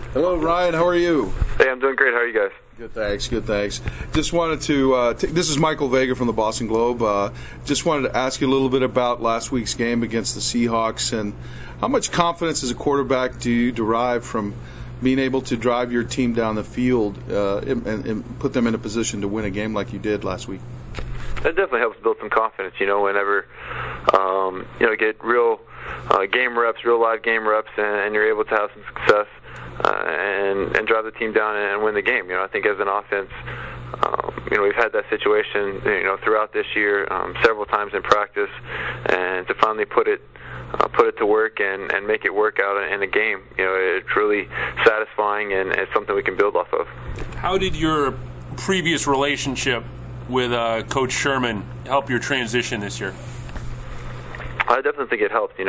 Hello, Ryan. How are you? Hey, I'm doing great. How are you guys? Good, thanks. Good, thanks. Just wanted to. This is Michael Vega from the Boston Globe. Just wanted to ask you a little bit about last week's game against the Seahawks, and how much confidence as a quarterback do you derive from being able to drive your team down the field and put them in a position to win a game like you did last week? That definitely helps build some confidence. Whenever get real game reps, real live game reps, and you're able to have some success. And drive the team down and win the game. I think as an offense, we've had that situation, throughout this year, several times in practice, and to finally put it to work and make it work out in a game, it's really satisfying, and it's something we can build off of. How did your previous relationship with Coach Sherman help your transition this year? I definitely think it helped.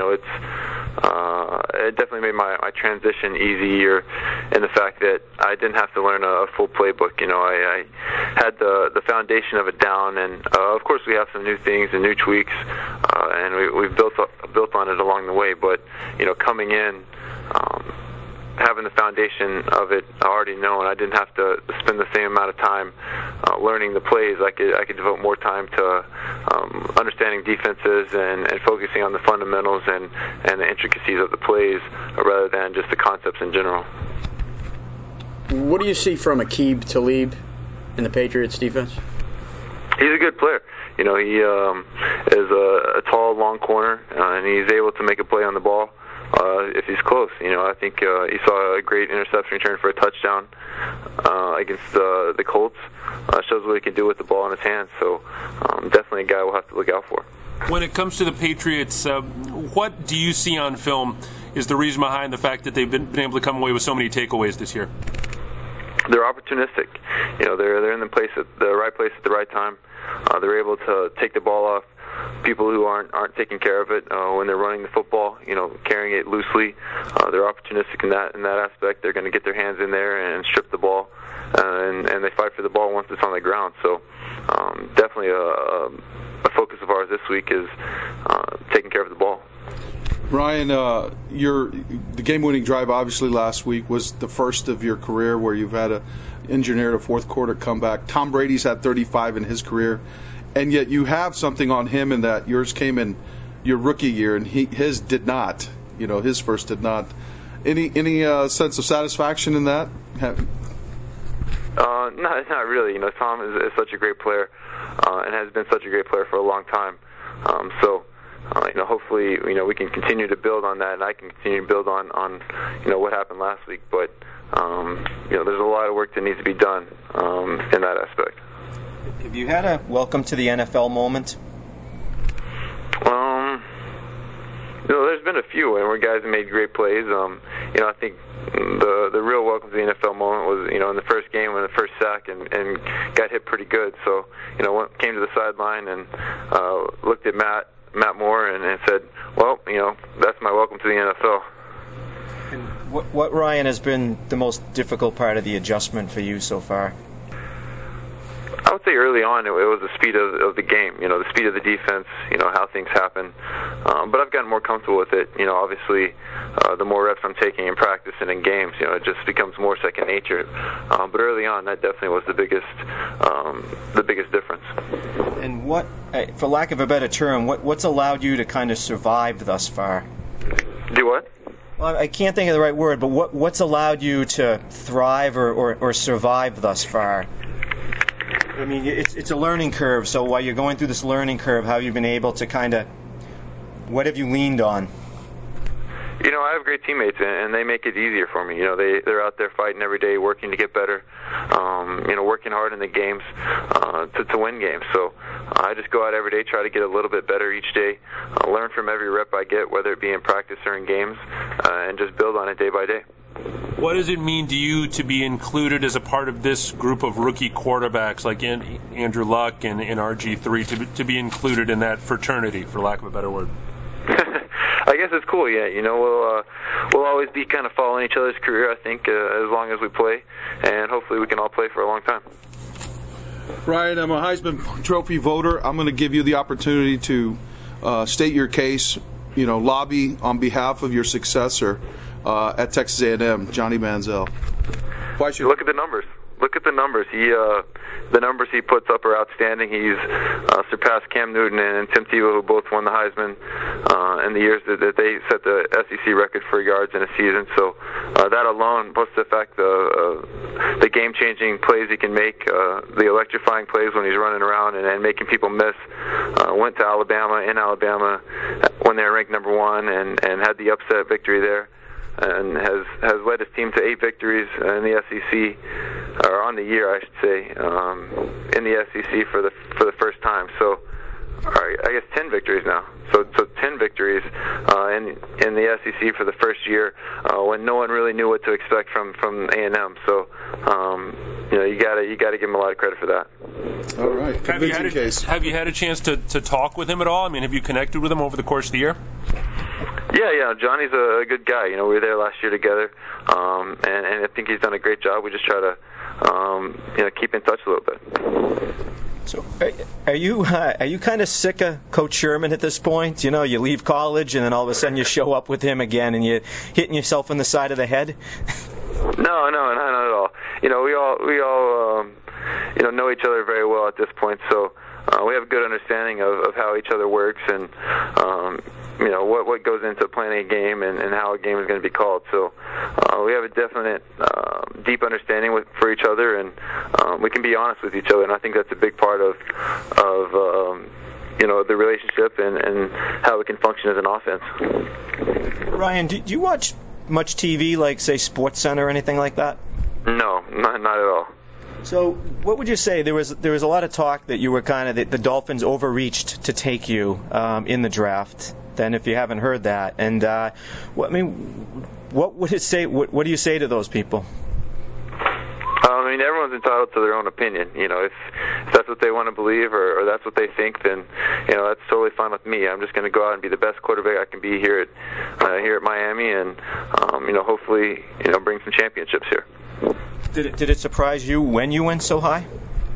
It definitely made my transition easier in the fact that I didn't have to learn a full playbook. I had the foundation of it down, and of course we have some new things and new tweaks, and we've built on it along the way. But coming in, having the foundation of it already known, I didn't have to spend the same amount of time learning the plays. I could devote more time to understanding defenses and focusing on the fundamentals and the intricacies of the plays rather than just the concepts in general. What do you see from Aqib Talib in the Patriots defense? He's a good player. He is a tall, long corner, and he's able to make a play on the ball. If he's close, I think he saw a great interception return for a touchdown against the Colts. Shows what he can do with the ball in his hands. So definitely a guy we'll have to look out for. When it comes to the Patriots, what do you see on film is the reason behind the fact that they've been able to come away with so many takeaways this year? They're opportunistic. They're in the right place at the right time. They're able to take the ball off people who aren't taking care of it when they're running the football, carrying it loosely. They're opportunistic in that aspect. They're going to get their hands in there and strip the ball, and they fight for the ball once it's on the ground. So definitely a focus of ours this week is taking care of the ball. Ryan, the game-winning drive obviously last week was the first of your career where you've had a engineered a fourth quarter comeback. Tom Brady's had 35 in his career. And yet you have something on him in that yours came in your rookie year, and his did not. His first did not. Any sense of satisfaction in that? No, not really. Tom is such a great player, and has been such a great player for a long time. Hopefully, we can continue to build on that, and I can continue to build on what happened last week. But there's a lot of work that needs to be done in that aspect. Have you had a welcome to the NFL moment? There's been a few where guys have made great plays. I think the real welcome to the NFL moment was, in the first game when the first sack and got hit pretty good. So, came to the sideline and looked at Matt Moore and said, well, that's my welcome to the NFL. And what, Ryan, has been the most difficult part of the adjustment for you so far? I would say early on it was the speed of the game, the speed of the defense, how things happen. But I've gotten more comfortable with it. Obviously, the more reps I'm taking in practice and in games, it just becomes more second nature. But early on, that definitely was the biggest difference. And what, for lack of a better term, what's allowed you to kind of survive thus far? Do what? Well, I can't think of the right word, but what's allowed you to thrive or survive thus far? I mean, it's a learning curve, so while you're going through this learning curve, how have you been able to what have you leaned on? I have great teammates, and they make it easier for me. They're out there fighting every day, working to get better, working hard in the games to win games. So I just go out every day, try to get a little bit better each day, learn from every rep I get, whether it be in practice or in games, and just build on it day by day. What does it mean to you to be included as a part of this group of rookie quarterbacks like Andrew Luck and RG3 to be included in that fraternity, for lack of a better word? I guess it's cool, yeah. We'll always be kind of following each other's career, I think, as long as we play, and hopefully we can all play for a long time. Ryan, I'm a Heisman Trophy voter. I'm going to give you the opportunity to state your case, lobby on behalf of your successor. at Texas A&M, Johnny Manziel. Why should look at the numbers? Look at the numbers. The numbers he puts up are outstanding. He's surpassed Cam Newton and Tim Tebow, who both won the Heisman in the years that they set the SEC record for yards in a season. So that alone, plus the fact the game-changing plays he can make, the electrifying plays when he's running around and making people miss. Went to Alabama when they were ranked number 1 and had the upset victory there. And has led his team to 8 victories in the SEC, or on the year, I should say, in the SEC for the first time. So, I guess 10 victories now. So 10 victories in the SEC for the first year when no one really knew what to expect from A&M. So, you gotta give him a lot of credit for that. All right. Have you had a chance to talk with him at all? I mean, have you connected with him over the course of the year? Yeah, Johnny's a good guy. We were there last year together, and I think he's done a great job. We just try to, keep in touch a little bit. So, are you kind of sick of Coach Sherman at this point? You leave college and then all of a sudden you show up with him again and you're hitting yourself in the side of the head? No, not at all. We all know each other very well at this point, so we have a good understanding of how each other works and what goes into planning a game and how a game is going to be called. So we have a definite deep understanding for each other, and we can be honest with each other, and I think that's a big part of the relationship and how we can function as an offense. Ryan, do you watch much TV, like, say, SportsCenter or anything like that? No, not at all. So, what would you say? There was a lot of talk that you were kind of the Dolphins overreached to take you in the draft. Then, if you haven't heard that, and what would it say? What do you say to those people? Everyone's entitled to their own opinion. If that's what they want to believe or that's what they think, then that's totally fine with me. I'm just going to go out and be the best quarterback I can be here at Miami, and hopefully bring some championships here. Did it surprise you when you went so high?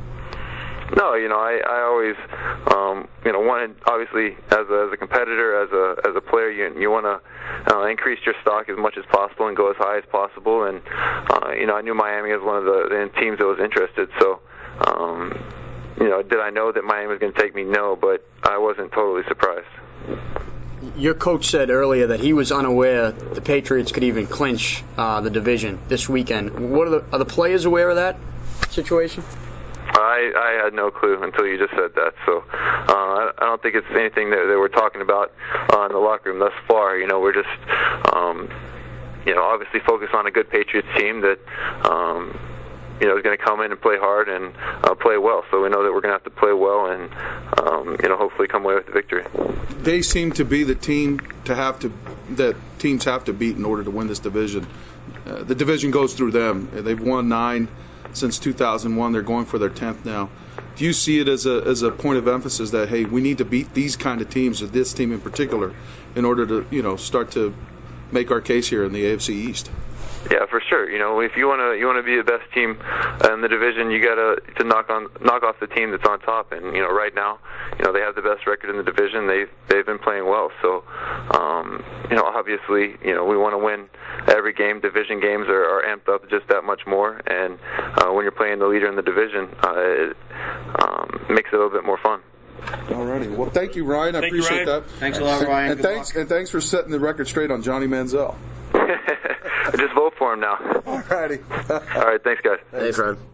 No, I always, wanted, obviously, as a competitor, as a player, you want to increase your stock as much as possible and go as high as possible. And I knew Miami was one of the teams that was interested. So, did I know that Miami was going to take me? No, but I wasn't totally surprised. Your coach said earlier that he was unaware the Patriots could even clinch the division this weekend. Are the players aware of that situation? I had no clue until you just said that. So I don't think it's anything that we're talking about in the locker room thus far. We're just obviously focused on a good Patriots team that is going to come in and play hard and play well. So we know that we're going to have to play well and hopefully come away with the victory. They seem to be the team that teams have to beat in order to win this division. The division goes through them. They've won 9 since 2001. They're going for their 10th now. Do you see it as a point of emphasis that, hey, we need to beat these kind of teams, or this team in particular, in order to start to make our case here in the AFC East? Yeah, for sure. If you want to be the best team in the division, you got to knock off the team that's on top. And right now, they have the best record in the division. They've been playing well. So, obviously, we want to win every game. Division games are amped up just that much more. And when you're playing the leader in the division, it makes it a little bit more fun. Alrighty. Well, thank you, Ryan. I appreciate that. Thanks a lot, Ryan. And thanks for setting the record straight on Johnny Manziel. Just vote for him now. Alrighty. All right, thanks, guys. Thanks, Ryan.